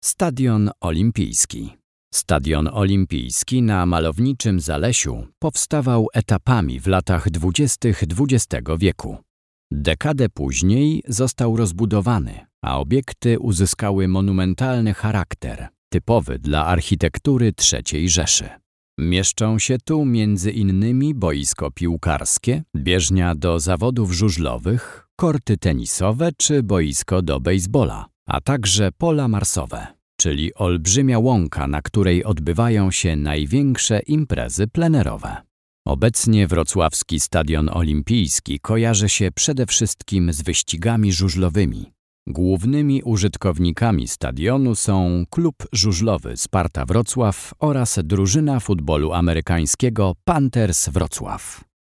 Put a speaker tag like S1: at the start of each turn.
S1: Stadion Olimpijski. Stadion Olimpijski na malowniczym Zalesiu powstawał etapami w latach 20. XX wieku. Dekadę później został rozbudowany, a obiekty uzyskały monumentalny charakter, typowy dla architektury III Rzeszy. Mieszczą się tu m.in. boisko piłkarskie, bieżnia do zawodów żużlowych, korty tenisowe czy boisko do bejsbola, a także pola marsowe, czyli olbrzymia łąka, na której odbywają się największe imprezy plenerowe. Obecnie wrocławski Stadion Olimpijski kojarzy się przede wszystkim z wyścigami żużlowymi. Głównymi użytkownikami stadionu są klub żużlowy Sparta Wrocław oraz drużyna futbolu amerykańskiego Panthers Wrocław.